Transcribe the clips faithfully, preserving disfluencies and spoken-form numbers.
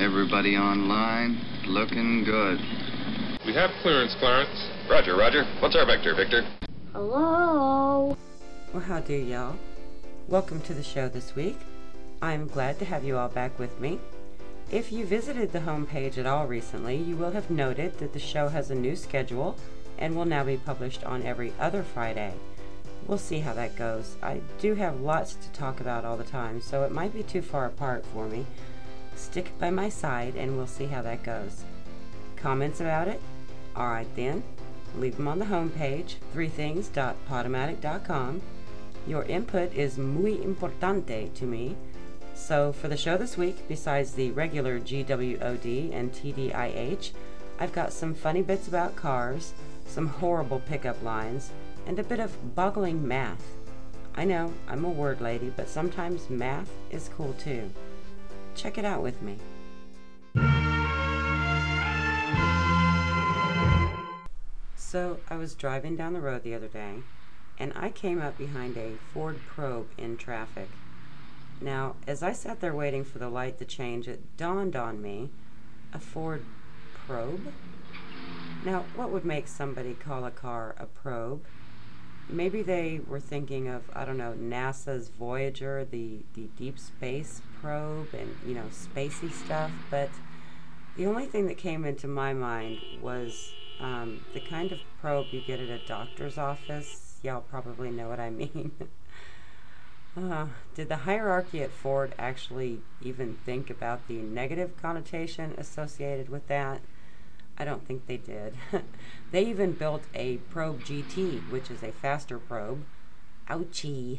Everybody online, looking good. We have clearance, Clarence. Roger, Roger. What's our vector, Victor? Hello? Well, how do y'all? Welcome to the show this week. I'm glad to have you all back with me. If you visited the homepage at all recently, you will have noted that the show has a new schedule and will now be published on every other Friday. We'll see how that goes. I do have lots to talk about all the time, so it might be too far apart for me. Stick by my side and we'll see how that goes. Comments about it? Alright then, leave them on the homepage, three things dot podomatic dot com. Your input is muy importante to me. So for the show this week, besides the regular G W O D and T D I H, I've got some funny bits about cars, some horrible pickup lines, and a bit of boggling math. I know, I'm a word lady, but sometimes math is cool too. Check it out with me. So I was driving down the road the other day, and I came up behind a Ford Probe in traffic. Now, as I sat there waiting for the light to change, it dawned on me, a Ford Probe? Now, what would make somebody call a car a probe? Maybe they were thinking of, I don't know, NASA's Voyager, the, the deep space probe, and, you know, spacey stuff, but the only thing that came into my mind was um, the kind of probe you get at a doctor's office. Y'all probably know what I mean. uh, did the hierarchy at Ford actually even think about the negative connotation associated with that? I don't think they did. They even built a Probe G T, which is a faster probe. Ouchie.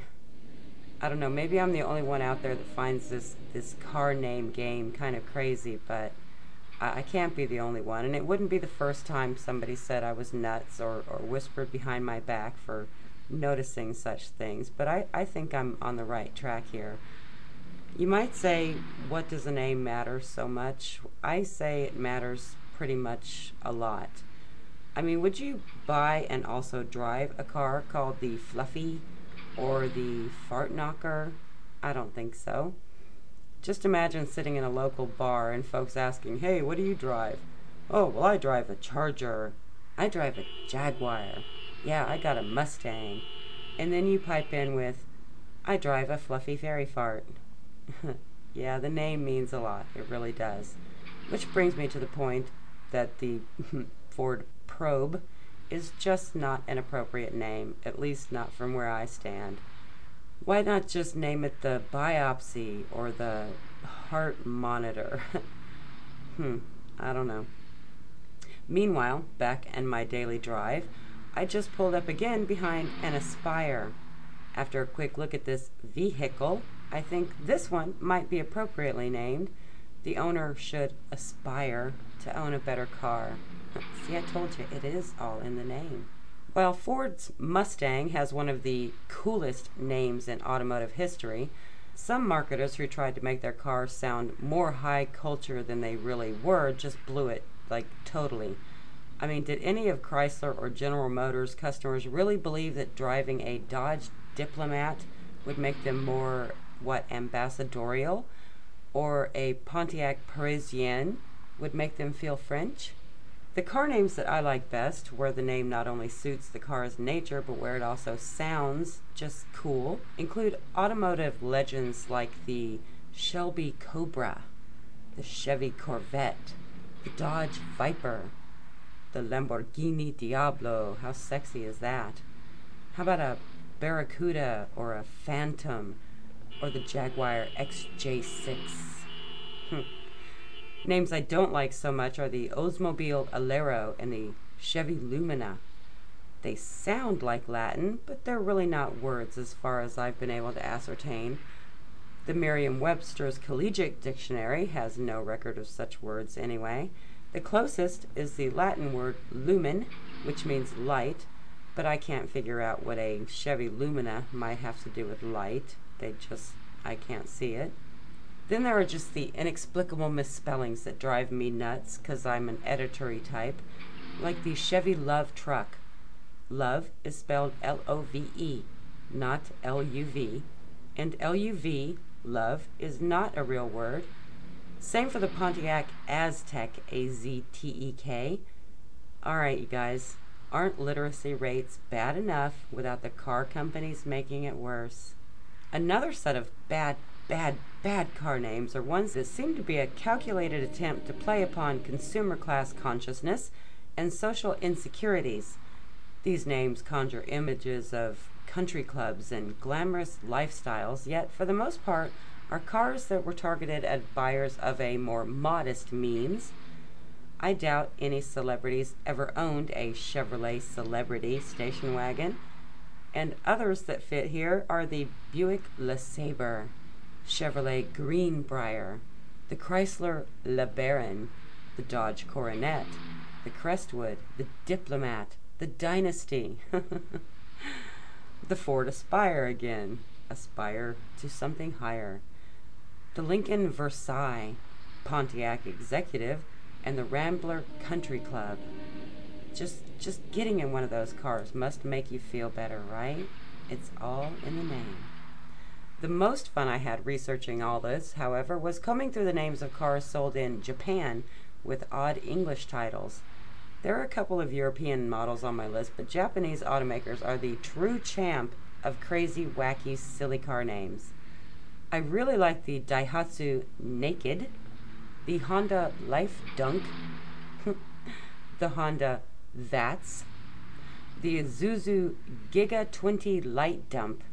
I don't know, maybe I'm the only one out there that finds this, this car name game kind of crazy, but I, I can't be the only one. And it wouldn't be the first time somebody said I was nuts or, or whispered behind my back for noticing such things. But I, I think I'm on the right track here. You might say, what does a name matter so much? I say it matters pretty much a lot. I mean, would you buy and also drive a car called the Fluffy or the Fart Knocker? I don't think so. Just imagine sitting in a local bar and folks asking, hey, what do you drive? Oh, well, I drive a Charger. I drive a Jaguar. Yeah, I got a Mustang. And then you pipe in with, I drive a Fluffy Fairy Fart. Yeah, the name means a lot. It really does. Which brings me to the point that the Ford Probe is just not an appropriate name, at least not from where I stand. Why not just name it the Biopsy or the Heart Monitor? hmm, I don't know. Meanwhile, back in my daily drive, I just pulled up again behind an Aspire. After a quick look at this vehicle, I think this one might be appropriately named. The owner should aspire to own a better car. See, I told you, it is all in the name. While Ford's Mustang has one of the coolest names in automotive history, some marketers who tried to make their cars sound more high culture than they really were just blew it, like, totally. I mean, did any of Chrysler or General Motors customers really believe that driving a Dodge Diplomat would make them more, what, ambassadorial? Or a Pontiac Parisienne would make them feel French? The car names that I like best, where the name not only suits the car's nature, but where it also sounds just cool, include automotive legends like the Shelby Cobra, the Chevy Corvette, the Dodge Viper, the Lamborghini Diablo. How sexy is that? How about a Barracuda or a Phantom? Or the Jaguar X J six. Hmm. Names I don't like so much are the Oldsmobile Alero and the Chevy Lumina. They sound like Latin, but they're really not words as far as I've been able to ascertain. The Merriam-Webster's Collegiate Dictionary has no record of such words anyway. The closest is the Latin word lumen, which means light, but I can't figure out what a Chevy Lumina might have to do with light. They just, I can't see it. Then there are just the inexplicable misspellings that drive me nuts because I'm an editory type, like the Chevy Love truck. Love is spelled L O V E, not L U V, and L U V, love, is not a real word. Same for the Pontiac Aztek, A Z T E K. Alright, you guys, aren't literacy rates bad enough without the car companies making it worse? Another set of bad, bad, bad car names are ones that seem to be a calculated attempt to play upon consumer class consciousness and social insecurities. These names conjure images of country clubs and glamorous lifestyles, yet for the most part are cars that were targeted at buyers of a more modest means. I doubt any celebrities ever owned a Chevrolet Celebrity station wagon, and others that fit here are the Buick LeSabre, Chevrolet Greenbrier, the Chrysler LeBaron, the Dodge Coronet, the Crestwood, the Diplomat, the Dynasty, the Ford Aspire again, aspire to something higher, the Lincoln Versailles, Pontiac Executive, and the Rambler Country Club. Just just getting in one of those cars must make you feel better, right? It's all in the name. The most fun I had researching all this, however, was combing through the names of cars sold in Japan with odd English titles. There are a couple of European models on my list, but Japanese automakers are the true champ of crazy, wacky, silly car names. I really like the Daihatsu Naked, the Honda Life Dunk, the Honda Vats, the Isuzu Giga twenty Light Dump,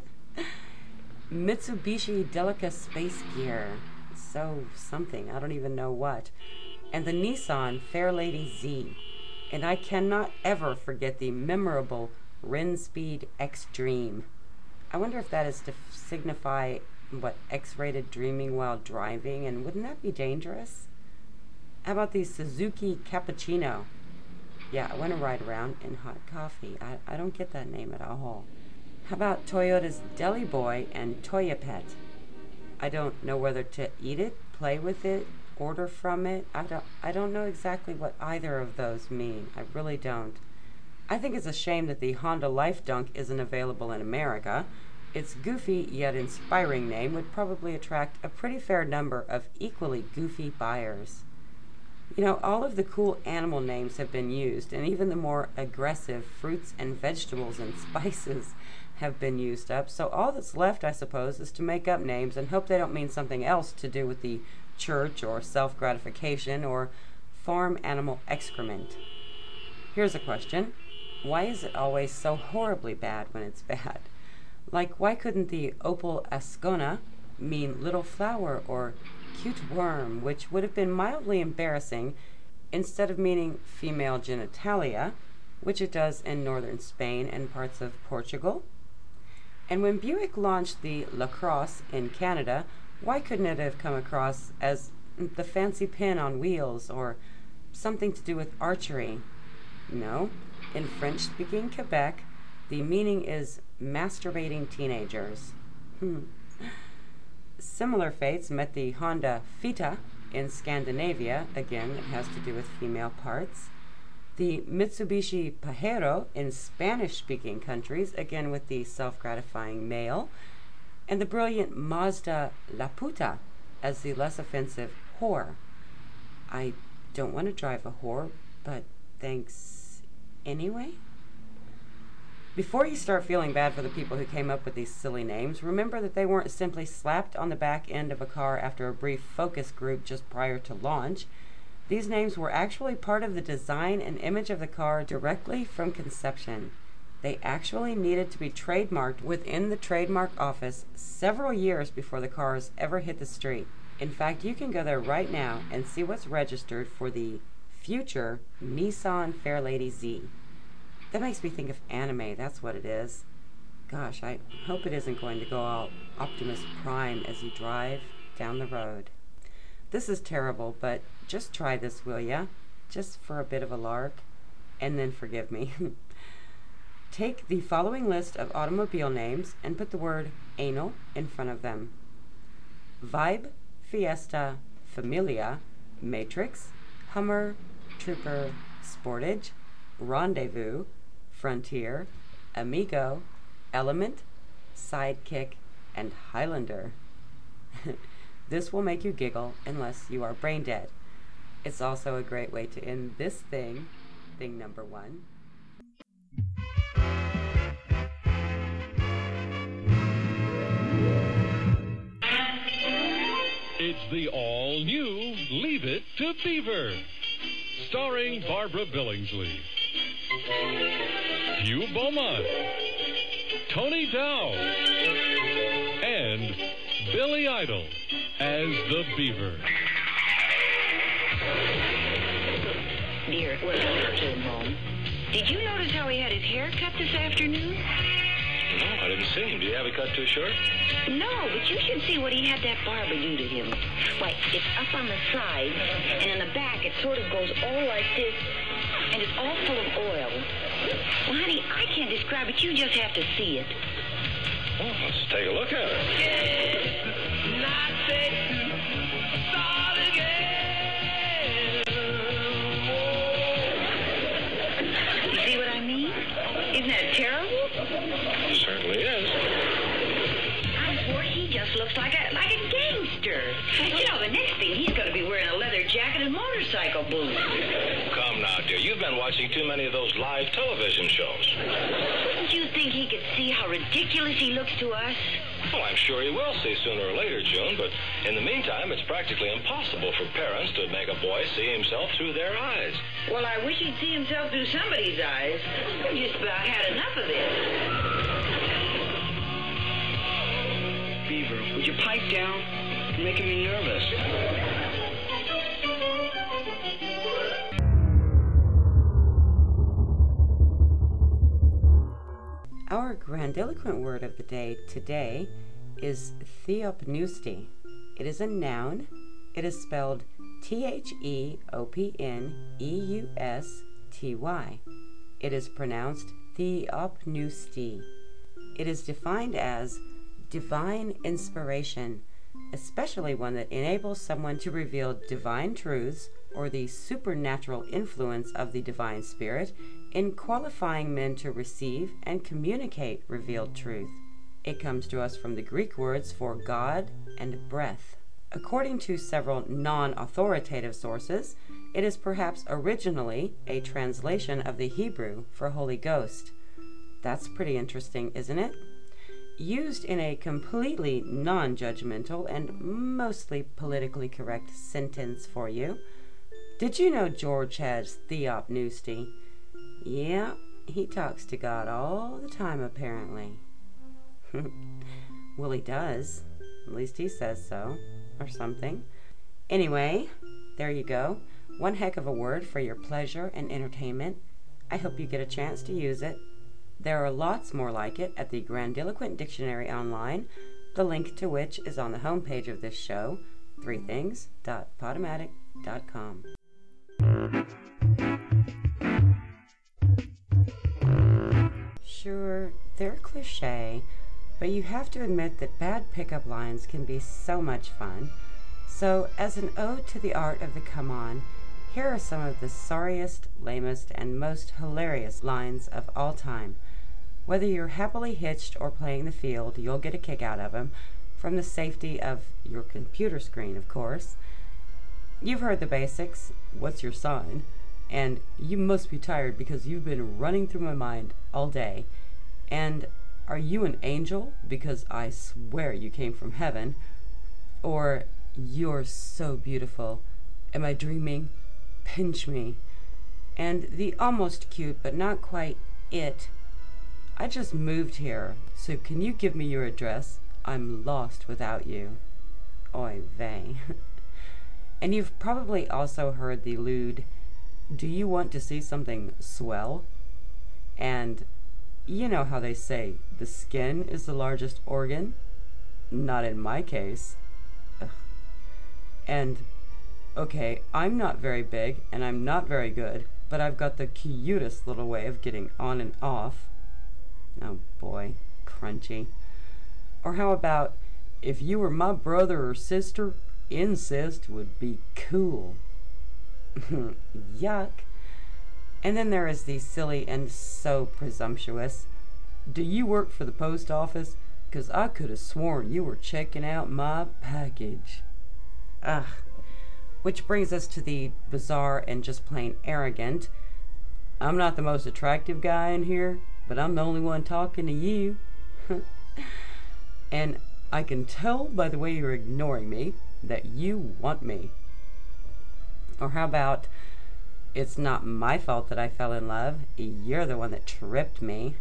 Mitsubishi Delica Space Gear, so something, I don't even know what, and the Nissan Fairlady Z. And I cannot ever forget the memorable Rinspeed X-Dream. I wonder if that is to f- signify, what, X-rated dreaming while driving, and wouldn't that be dangerous? How about the Suzuki Cappuccino? Yeah, I want to ride around in hot coffee. I, I don't get that name at all. How about Toyota's Deli Boy and Toya Pet? I don't know whether to eat it, play with it, order from it. I don't, I don't know exactly what either of those mean. I really don't. I think it's a shame that the Honda Life Dunk isn't available in America. Its goofy yet inspiring name would probably attract a pretty fair number of equally goofy buyers. You know, all of the cool animal names have been used, and even the more aggressive fruits and vegetables and spices have been used up. So all that's left, I suppose, is to make up names and hope they don't mean something else to do with the church or self-gratification or farm animal excrement. Here's a question. Why is it always so horribly bad when it's bad? Like, why couldn't the Opel Ascona mean little flower or cute worm, which would have been mildly embarrassing, instead of meaning female genitalia, which it does in northern Spain and parts of Portugal? And when Buick launched the LaCrosse in Canada, why couldn't it have come across as the fancy pin on wheels or something to do with archery? No, in French-speaking Quebec, the meaning is masturbating teenagers. Hmm. Similar fates met the Honda Fita in Scandinavia, again, it has to do with female parts. The Mitsubishi Pajero in Spanish-speaking countries, again with the self-gratifying male. And the brilliant Mazda La Puta as the less offensive whore. I don't want to drive a whore, but thanks anyway? Before you start feeling bad for the people who came up with these silly names, remember that they weren't simply slapped on the back end of a car after a brief focus group just prior to launch. These names were actually part of the design and image of the car directly from conception. They actually needed to be trademarked within the trademark office several years before the cars ever hit the street. In fact, you can go there right now and see what's registered for the future Nissan Fairlady Z. That makes me think of anime, that's what it is. Gosh, I hope it isn't going to go all Optimus Prime as you drive down the road. This is terrible, but just try this, will ya? Just for a bit of a lark, and then forgive me. Take the following list of automobile names and put the word anal in front of them. Vibe, Fiesta, Familia, Matrix, Hummer, Trooper, Sportage, Rendezvous, Frontier, Amigo, Element, Sidekick, and Highlander. This will make you giggle unless you are brain dead. It's also a great way to end this thing, thing number one. It's the all-new Leave It to Beaver, starring Barbara Billingsley, Hugh Beaumont, Tony Dow, and Billy Idol as the Beaver. Dear, it wasn't up to him, Mom. Did you notice how he had his hair cut this afternoon? No, I didn't see him. Do you have it cut too short? No, but you should see what he had that barber do to him. Why, it's up on the side, and in the back it sort of goes all like this, and it's all full of oil. Well, honey, I can't describe it. You just have to see it. Well, let's take a look at it. You see what I mean? Isn't that terrible? It certainly is. I'm sure he just looks like a like a gangster. You know, the next thing he's going to be wearing a leather jacket and motorcycle boots. Come now, dear. You've been watching too many of those live television shows. Wouldn't you think he could see how ridiculous he looks to us? Well, I'm sure he will see sooner or later, June, but in the meantime, it's practically impossible for parents to make a boy see himself through their eyes. Well, I wish he'd see himself through somebody's eyes. I've just about had enough of this. Beaver, would you pipe down? You're making me nervous. Our grandiloquent word of the day today is theopneusti. It is a noun. It is spelled T H E O P N E U S T Y. It is pronounced theopneusti. It is defined as divine inspiration, especially one that enables someone to reveal divine truths or the supernatural influence of the divine spirit in qualifying men to receive and communicate revealed truth. It comes to us from the Greek words for God and breath. According to several non-authoritative sources, it is perhaps originally a translation of the Hebrew for Holy Ghost. That's pretty interesting, isn't it? Used in a completely non-judgmental and mostly politically correct sentence for you. Did you know George has theopneusti? Yeah, he talks to God all the time, apparently. Well, he does. At least he says so, or something. Anyway, there you go. One heck of a word for your pleasure and entertainment. I hope you get a chance to use it. There are lots more like it at the Grandiloquent Dictionary online, the link to which is on the homepage of this show, three things dot podomatic dot com. Sure, they're cliche, but you have to admit that bad pickup lines can be so much fun. So, as an ode to the art of the come on, here are some of the sorriest, lamest, and most hilarious lines of all time. Whether you're happily hitched or playing the field, you'll get a kick out of them, from the safety of your computer screen, of course. You've heard the basics, what's your sign? And you must be tired because you've been running through my mind all day. And are you an angel? Because I swear you came from heaven. Or, you're so beautiful. Am I dreaming? Pinch me. And the almost cute but not quite it. I just moved here, so can you give me your address? I'm lost without you. Oy vey. And you've probably also heard the lewd, do you want to see something swell? And you know how they say the skin is the largest organ? Not in my case. Ugh. And, okay, I'm not very big and I'm not very good, but I've got the cutest little way of getting on and off. Oh boy, crunchy. Or how about, if you were my brother or sister, incest would be cool. Yuck. And then there is the silly and so presumptuous, do you work for the post office? 'Cause I could have sworn you were checking out my package. Ugh. Which brings us to the bizarre and just plain arrogant. I'm not the most attractive guy in here, but I'm the only one talking to you. And I can tell by the way you're ignoring me that you want me. Or how about, it's not my fault that I fell in love. You're the one that tripped me.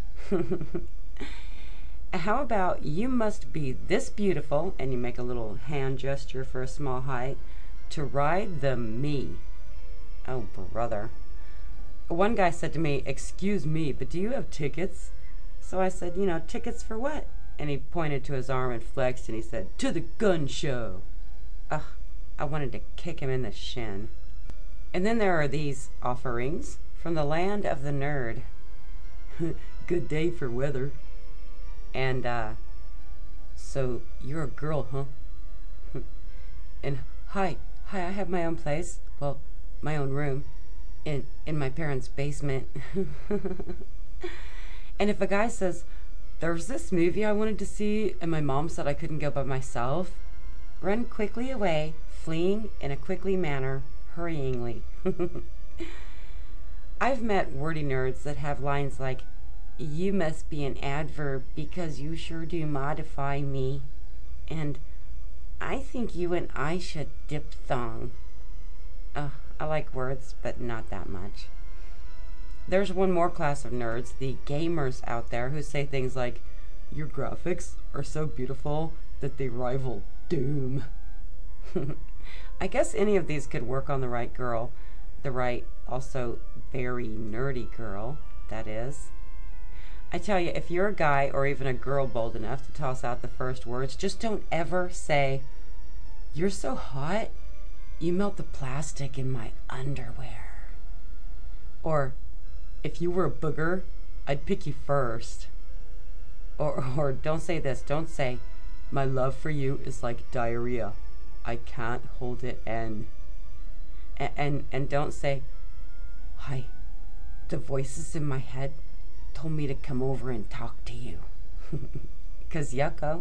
How about, you must be this beautiful, and you make a little hand gesture for a small height, to ride the me. Oh, brother. One guy said to me, excuse me, but do you have tickets? So I said, you know, tickets for what? And he pointed to his arm and flexed, and he said, to the gun show. Ugh, I wanted to kick him in the shin. And then there are these offerings from the land of the nerd. Good day for weather. And, uh, so you're a girl, huh? And hi, hi, I have my own place. Well, my own room. In, in my parents' basement. And if a guy says, there's this movie I wanted to see, and my mom said I couldn't go by myself, run quickly away, fleeing in a quickly manner, hurryingly. I've met wordy nerds that have lines like, you must be an adverb because you sure do modify me. And I think you and I should diphthong. Ugh, I like words, but not that much. There's one more class of nerds, the gamers out there, who say things like, your graphics are so beautiful that they rival Doom. I guess any of these could work on the right girl. The right, also very nerdy girl, that is. I tell you, if you're a guy or even a girl bold enough to toss out the first words, just don't ever say, you're so hot, you melt the plastic in my underwear. Or, if you were a booger, I'd pick you first. Or, or don't say this, don't say, my love for you is like diarrhea. I can't hold it in. And, and, and don't say, hi, the voices in my head told me to come over and talk to you. Cause yucko.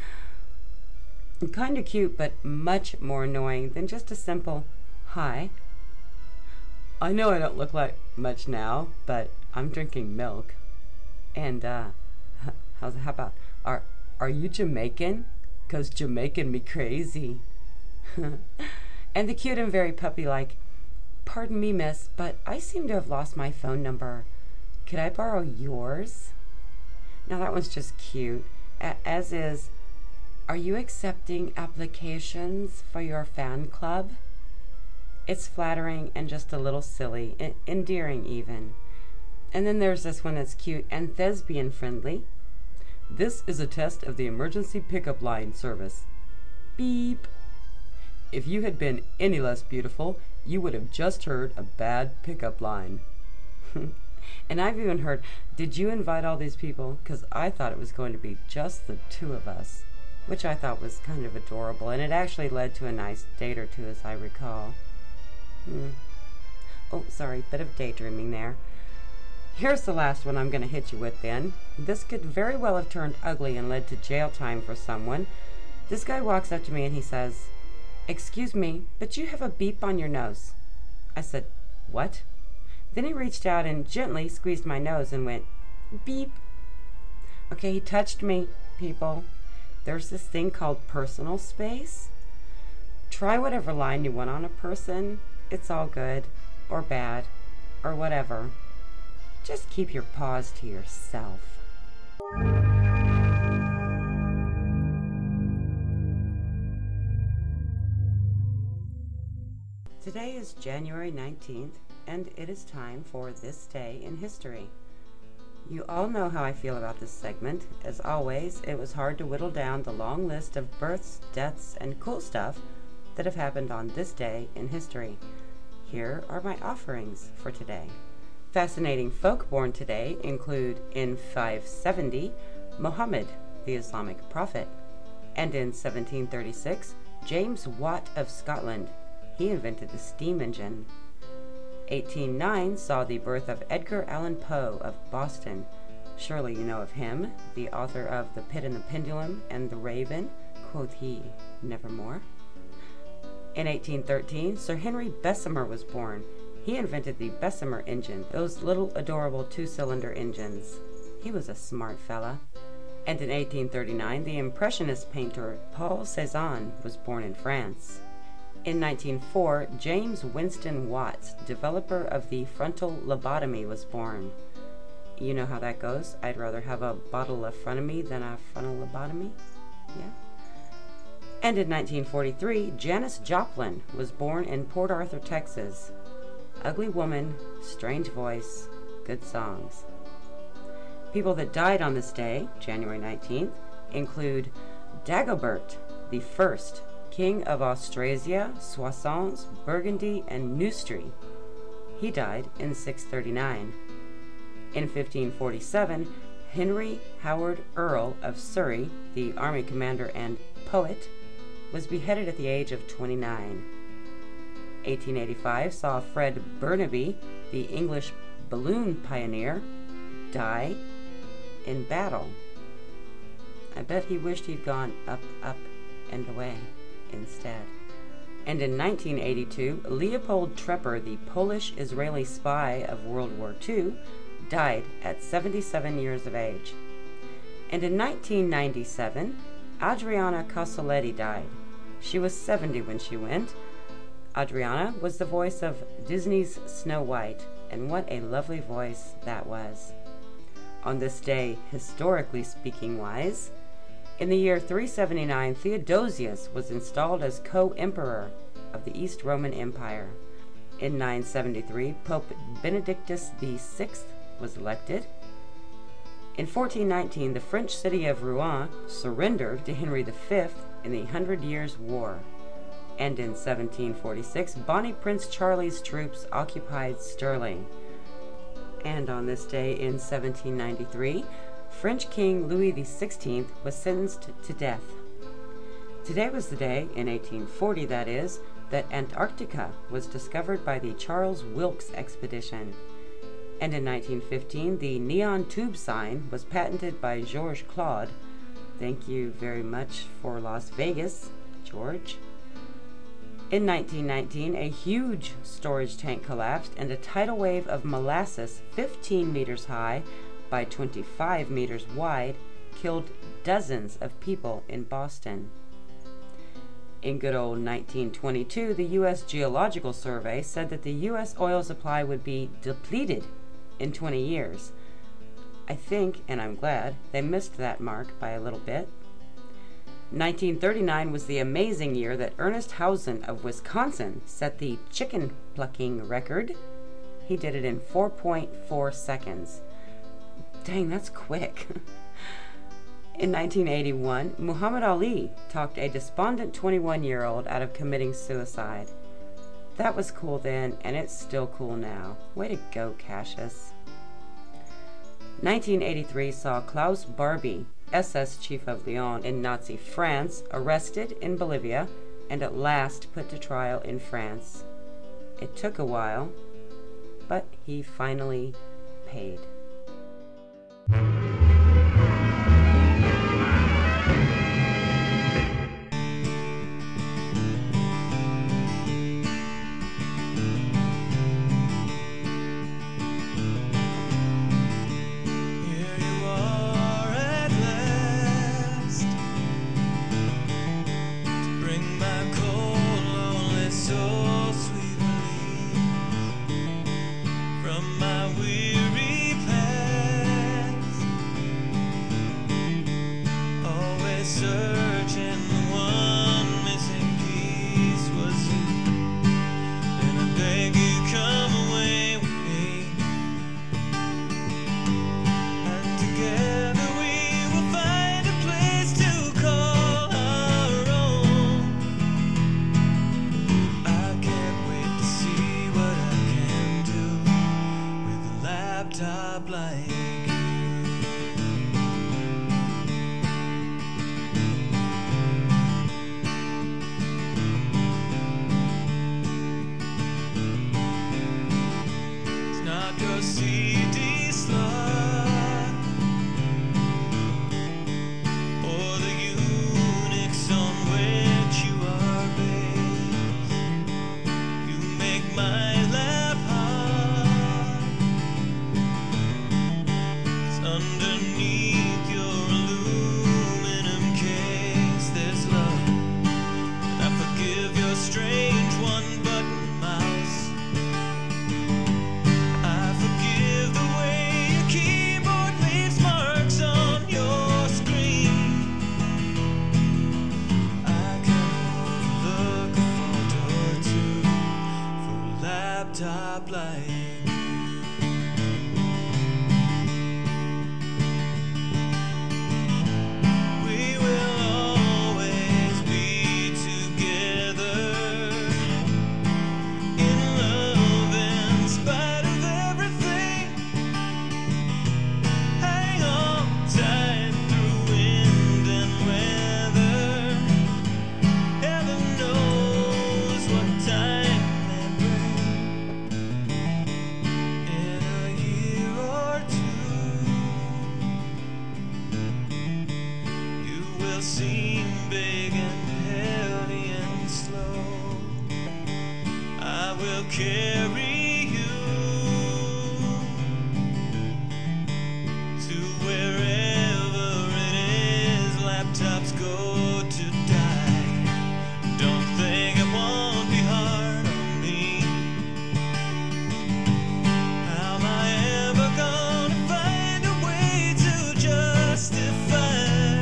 Kinda cute, but much more annoying than just a simple hi. I know I don't look like much now, but I'm drinking milk. And uh how's how about are are you Jamaican? Cause Jamaican me crazy. And the cute and very puppy like, pardon me, miss, but I seem to have lost my phone number. Could I borrow yours? Now that one's just cute. A- as is, are you accepting applications for your fan club? It's flattering and just a little silly, e- endearing even. And then there's this one that's cute and thespian friendly. This is a test of the emergency pickup line service. Beep. If you had been any less beautiful, you would have just heard a bad pickup line. And I've even heard, did you invite all these people? Because I thought it was going to be just the two of us. Which I thought was kind of adorable, and it actually led to a nice date or two, as I recall. Hmm. Oh, sorry, bit of daydreaming there. Here's the last one I'm going to hit you with then. This could very well have turned ugly and led to jail time for someone. This guy walks up to me and he says, excuse me, but you have a beep on your nose. I said, what? Then he reached out and gently squeezed my nose and went, beep. Okay, he touched me, people. There's this thing called personal space. Try whatever line you want on a person. It's all good, or bad, or whatever. Just keep your paws to yourself. Today is January nineteenth, and it is time for This Day in History. You all know how I feel about this segment. As always, it was hard to whittle down the long list of births, deaths, and cool stuff that have happened on this day in history. Here are my offerings for today. Fascinating folk born today include, in five seventy, Muhammad, the Islamic prophet, and in seventeen thirty-six, James Watt of Scotland. He invented the steam engine. eighteen oh nine saw the birth of Edgar Allan Poe of Boston. Surely you know of him, the author of The Pit and the Pendulum and The Raven, quoth he, nevermore. In eighteen thirteen, Sir Henry Bessemer was born. He invented the Bessemer engine, those little adorable two-cylinder engines. He was a smart fella. And in eighteen thirty-nine, the Impressionist painter Paul Cézanne was born in France. In nineteen oh four, James Winston Watts, developer of the frontal lobotomy, was born. You know how that goes. I'd rather have a bottle of frenemy than a frontal lobotomy. Yeah. And in nineteen forty-three, Janis Joplin was born in Port Arthur, Texas. Ugly woman, strange voice, good songs. People that died on this day, January nineteenth, include Dagobert the First, King of Austrasia, Soissons, Burgundy, and Neustria. He died in six thirty-nine. In fifteen forty-seven, Henry Howard Earl of Surrey, the army commander and poet, was beheaded at the age of twenty-nine. eighteen eighty-five saw Fred Burnaby, the English balloon pioneer, die in battle. I bet he wished he'd gone up, up, and away instead. And in nineteen eighty-two, Leopold Trepper, the Polish-Israeli spy of World War Two, died at seventy-seven years of age. And in nineteen ninety-seven, Adriana Cosoletti died. She was seventy when she went. Adriana was the voice of Disney's Snow White, and what a lovely voice that was. On this day, historically speaking wise, in the year three seventy-nine, Theodosius was installed as co-emperor of the East Roman Empire. In nine seventy-three, Pope Benedictus the Sixth was elected. In fourteen nineteen, the French city of Rouen surrendered to Henry the Fifth in the Hundred Years' War. And in seventeen forty-six, Bonnie Prince Charlie's troops occupied Stirling. And on this day in seventeen ninety-three, French King Louis the Sixteenth was sentenced to death. Today was the day, in eighteen forty that is, that Antarctica was discovered by the Charles Wilkes expedition. And in nineteen fifteen, the neon tube sign was patented by Georges Claude. Thank you very much for Las Vegas, George. In nineteen nineteen, a huge storage tank collapsed and a tidal wave of molasses fifteen meters high by twenty-five meters wide killed dozens of people in Boston. In good old nineteen twenty-two, the U S Geological Survey said that the U S oil supply would be depleted in twenty years. I think, and I'm glad, they missed that mark by a little bit. nineteen thirty-nine was the amazing year that Ernest Hausen of Wisconsin set the chicken plucking record. He did it in four point four seconds. Dang, that's quick. In nineteen eighty-one, Muhammad Ali talked a despondent twenty-one-year-old out of committing suicide. That was cool then, and it's still cool now. Way to go, Cassius. nineteen eighty-three saw Klaus Barbie, S S Chief of Lyon in Nazi France, arrested in Bolivia and at last put to trial in France. It took a while, but he finally paid. Or the Unix on which you are based. my lap high. 'Cause underneath your aluminum case there's love, and I forgive your strange one-button mouse. I forgive the way your keyboard leaves marks on your screen. I can overlook a fault or two for a laptop like you. We will always be together, in love in spite of everything. Hang on tight through wind and weather. Heaven knows what time may bring. In a year or two, you will seem big and heavy and slow. I will carry you to wherever it is laptops go to die. Don't think it won't be hard on me. How am I ever gonna find a way to justify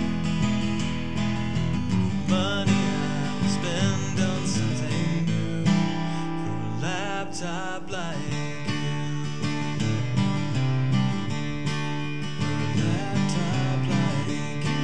money I'll spend on something new for a laptop like you? For a laptop like you.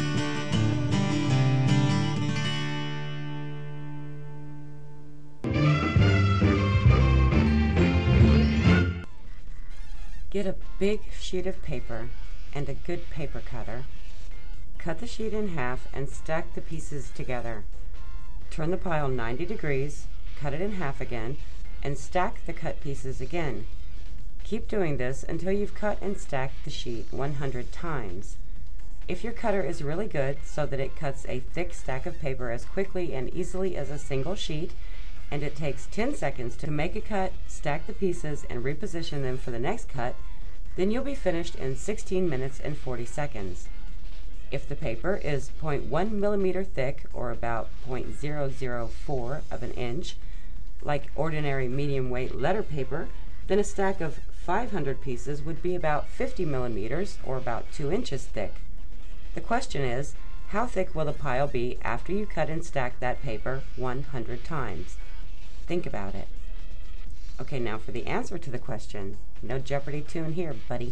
Get a big sheet of paper and a good paper cutter. Cut the sheet in half and stack the pieces together. Turn the pile ninety degrees, cut it in half again, and stack the cut pieces again. Keep doing this until you've cut and stacked the sheet one hundred times. If your cutter is really good so that it cuts a thick stack of paper as quickly and easily as a single sheet, and it takes ten seconds to make a cut, stack the pieces, and reposition them for the next cut, then you'll be finished in sixteen minutes and forty seconds. If the paper is zero point one millimeter thick, or about zero point zero zero four of an inch, like ordinary medium weight letter paper, then a stack of five hundred pieces would be about fifty millimeters, or about two inches thick. The question is, how thick will the pile be after you cut and stack that paper one hundred times? Think about it. Okay, now for the answer to the question. No Jeopardy tune here, buddy.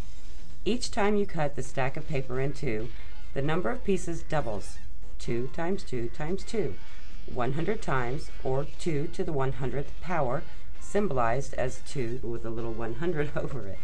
Each time you cut the stack of paper in two, the number of pieces doubles. two times two times two. one hundred times, or two to the one hundredth power, symbolized as two with a little one hundred over it.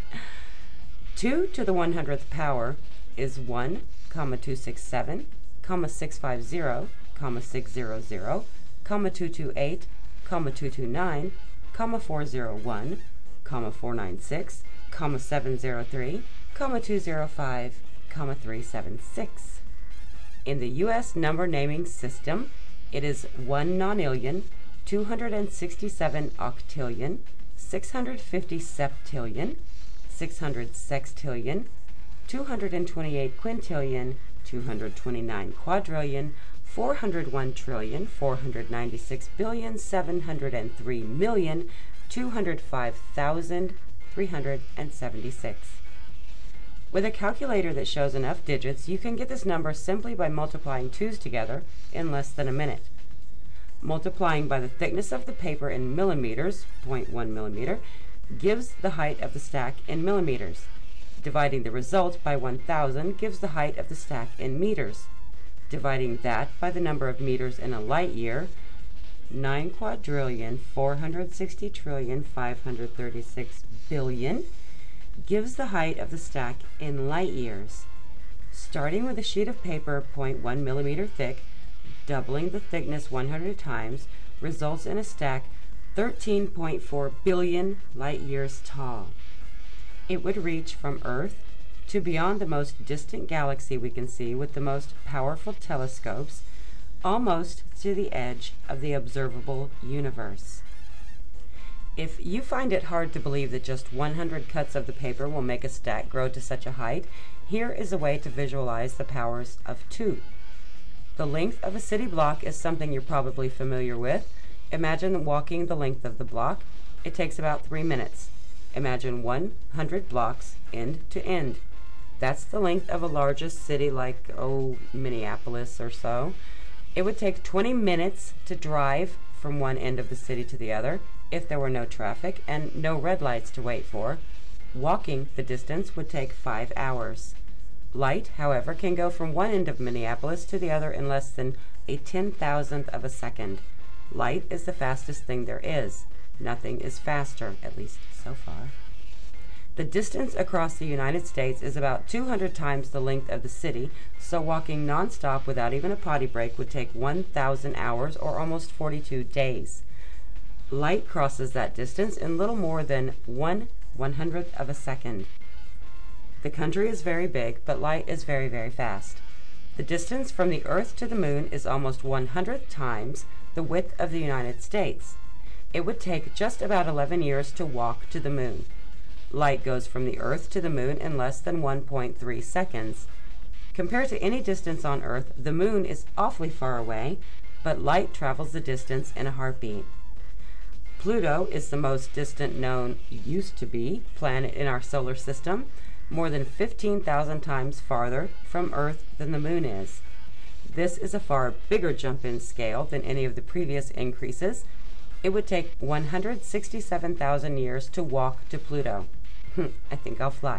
two to the one hundredth power is one, comma two six seven, comma six five zero, comma six zero zero, comma two two eight, comma two two nine, comma four zero one, comma four nine six, comma seven zero three, comma two zero five, comma three seven six. In the U S number naming system, it is one nonillion, two hundred sixty-seven octillion, six hundred fifty septillion, six hundred sextillion, two hundred twenty-eight quintillion, two hundred twenty-nine quadrillion, four hundred one trillion, four hundred ninety-six billion, seven hundred three million, two hundred five thousand, three hundred seventy-six. With a calculator that shows enough digits, you can get this number simply by multiplying twos together in less than a minute. Multiplying by the thickness of the paper in millimeters, zero point one millimeter, gives the height of the stack in millimeters. Dividing the result by one thousand gives the height of the stack in meters. Dividing that by the number of meters in a light year, nine quadrillion, four hundred sixty trillion, five hundred thirty-six billion, gives the height of the stack in light years. Starting with a sheet of paper zero point one millimeter thick, doubling the thickness one hundred times results in a stack thirteen point four billion light years tall. It would reach from Earth to beyond the most distant galaxy we can see with the most powerful telescopes, almost to the edge of the observable universe. If you find it hard to believe that just one hundred cuts of the paper will make a stack grow to such a height, here is a way to visualize the powers of two. The length of a city block is something you're probably familiar with. Imagine walking the length of the block. It takes about three minutes. Imagine one hundred blocks end to end. That's the length of a largest city like, oh, Minneapolis or so. It would take twenty minutes to drive from one end of the city to the other if there were no traffic and no red lights to wait for. Walking the distance would take five hours. Light, however, can go from one end of Minneapolis to the other in less than a ten thousandth of a second. Light is the fastest thing there is. Nothing is faster, at least so far. The distance across the United States is about two hundred times the length of the city, so walking nonstop without even a potty break would take one thousand hours or almost forty-two days. Light crosses that distance in little more than one one-hundredth of a second. The country is very big, but light is very, very fast. The distance from the Earth to the Moon is almost one hundred times the width of the United States. It would take just about eleven years to walk to the Moon. Light goes from the Earth to the Moon in less than one point three seconds. Compared to any distance on Earth, the Moon is awfully far away, but light travels the distance in a heartbeat. Pluto is the most distant known, used to be, planet in our solar system, more than fifteen thousand times farther from Earth than the Moon is. This is a far bigger jump in scale than any of the previous increases. It would take one hundred sixty-seven thousand years to walk to Pluto. I think I'll fly.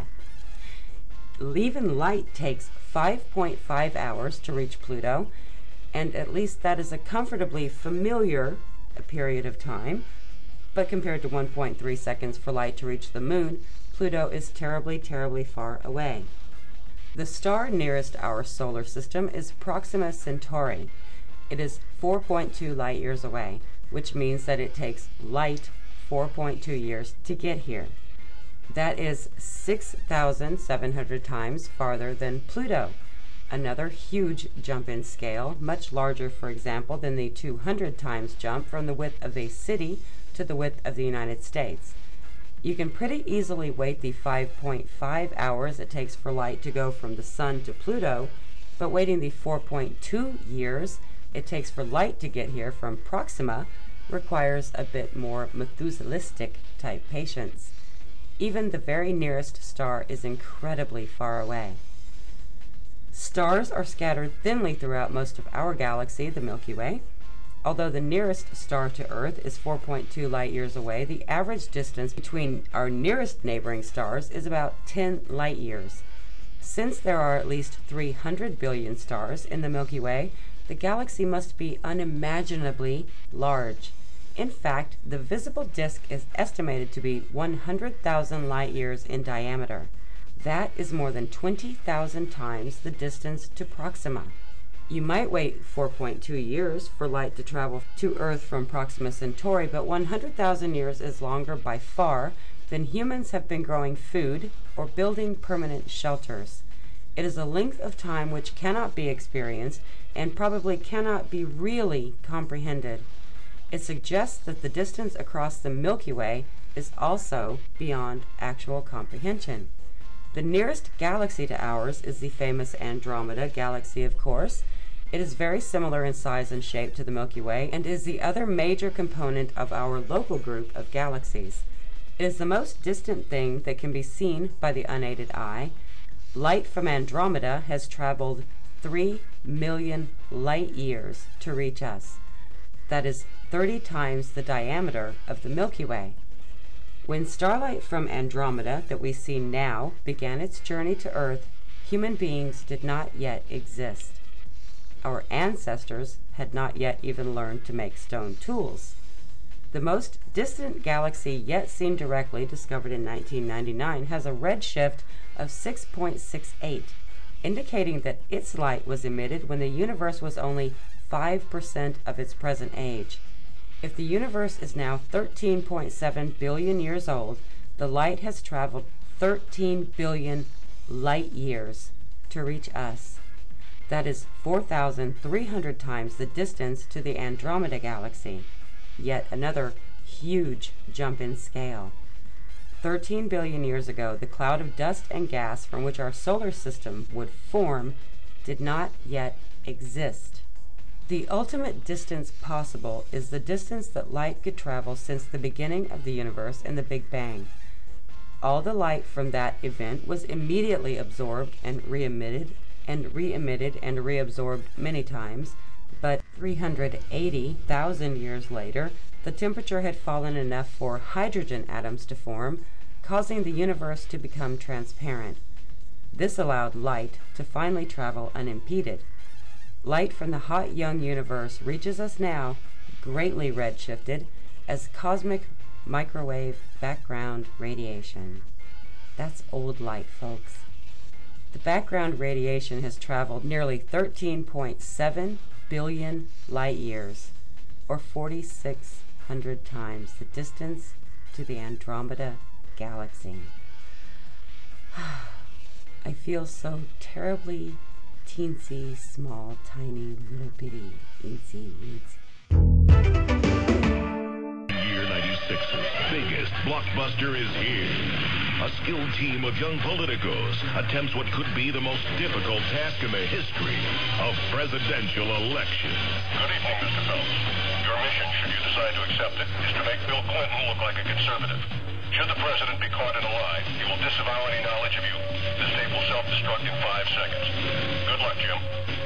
Even light takes five point five hours to reach Pluto, and at least that is a comfortably familiar period of time, but compared to one point three seconds for light to reach the Moon, Pluto is terribly, terribly far away. The star nearest our solar system is Proxima Centauri. It is four point two light years away, which means that it takes light four point two years to get here. That is six thousand seven hundred times farther than Pluto. Another huge jump in scale, much larger, for example, than the two hundred times jump from the width of a city to the width of the United States. You can pretty easily wait the five point five hours it takes for light to go from the Sun to Pluto, but waiting the four point two years it takes for light to get here from Proxima requires a bit more Methuselistic type patience. Even the very nearest star is incredibly far away. Stars are scattered thinly throughout most of our galaxy, the Milky Way. Although the nearest star to Earth is four point two light years away, the average distance between our nearest neighboring stars is about ten light years. Since there are at least three hundred billion stars in the Milky Way, the galaxy must be unimaginably large. In fact, the visible disk is estimated to be one hundred thousand light years in diameter. That is more than twenty thousand times the distance to Proxima. You might wait four point two years for light to travel to Earth from Proxima Centauri, but one hundred thousand years is longer by far than humans have been growing food or building permanent shelters. It is a length of time which cannot be experienced and probably cannot be really comprehended. It suggests that the distance across the Milky Way is also beyond actual comprehension. The nearest galaxy to ours is the famous Andromeda Galaxy, of course. It is very similar in size and shape to the Milky Way and is the other major component of our local group of galaxies. It is the most distant thing that can be seen by the unaided eye. Light from Andromeda has traveled three million light years to reach us. That is thirty times the diameter of the Milky Way. When starlight from Andromeda that we see now began its journey to Earth, human beings did not yet exist. Our ancestors had not yet even learned to make stone tools. The most distant galaxy yet seen directly, discovered in nineteen ninety-nine, has a redshift of six point six eight, indicating that its light was emitted when the universe was only five percent of its present age. If the universe is now thirteen point seven billion years old, the light has traveled thirteen billion light years to reach us. That is four thousand three hundred times the distance to the Andromeda Galaxy. Yet another huge jump in scale. thirteen billion years ago, the cloud of dust and gas from which our solar system would form did not yet exist. The ultimate distance possible is the distance that light could travel since the beginning of the universe and the Big Bang. All the light from that event was immediately absorbed and re-emitted and re-emitted and reabsorbed many times, but three hundred eighty thousand years later, the temperature had fallen enough for hydrogen atoms to form, causing the universe to become transparent. This allowed light to finally travel unimpeded. Light from the hot young universe reaches us now, greatly redshifted, as cosmic microwave background radiation. That's old light, folks. The background radiation has traveled nearly thirteen point seven billion light years, or forty-six hundred times the distance to the Andromeda Galaxy. I feel so terribly teensy, small, tiny, little bitty, eensy, weensy. Year ninety-six's biggest blockbuster is here. A skilled team of young politicos attempts what could be the most difficult task in the history of presidential elections. Good evening, Mister Phelps. Your mission, should you decide to accept it, is to make Bill Clinton look like a conservative. Should the president be caught in a lie, he will disavow any knowledge of you. This tape will self-destruct in five seconds. Good luck, Jim.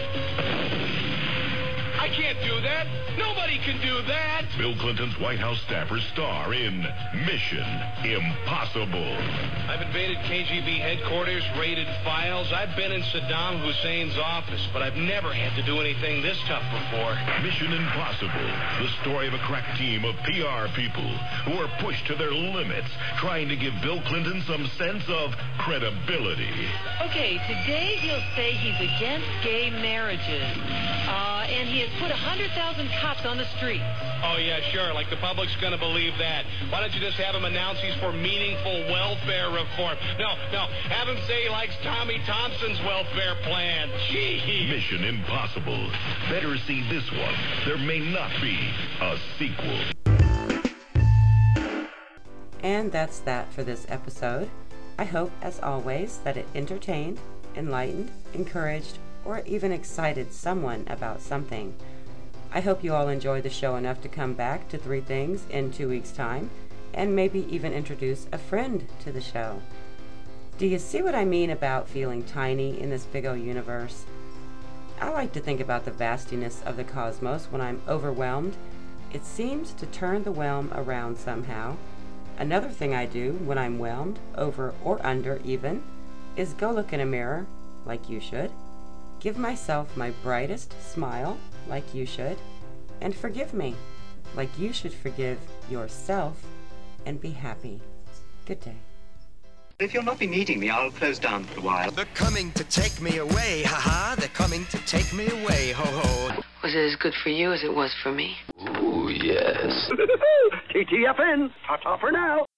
I can't do that. Nobody can do that. Bill Clinton's White House staffers star in Mission Impossible. I've invaded K G B headquarters, raided files. I've been in Saddam Hussein's office, but I've never had to do anything this tough before. Mission Impossible, the story of a crack team of P R people who are pushed to their limits, trying to give Bill Clinton some sense of credibility. Okay, today he'll say he's against gay marriages. Uh, and he has put one hundred thousand cops on the street. Oh, yeah, sure. Like the public's going to believe that. Why don't you just have him announce he's for meaningful welfare reform? No, no. Have him say he likes Tommy Thompson's welfare plan. Gee. Mission Impossible. Better see this one. There may not be a sequel. And that's that for this episode. I hope, as always, that it entertained, enlightened, encouraged, or even excited someone about something. I hope you all enjoyed the show enough to come back to Three Things in two weeks' time, and maybe even introduce a friend to the show. Do you see what I mean about feeling tiny in this big old universe? I like to think about the vastiness of the cosmos when I'm overwhelmed. It seems to turn the whelm around somehow. Another thing I do when I'm whelmed, over or under even, is go look in a mirror, like you should, give myself my brightest smile, like you should, and forgive me, like you should forgive yourself, and be happy. Good day. If you'll not be needing me, I'll close down for a while. They're coming to take me away, ha-ha. They're coming to take me away, ho-ho. Was it as good for you as it was for me? Ooh, yes. T T F N. Ta-ta for now.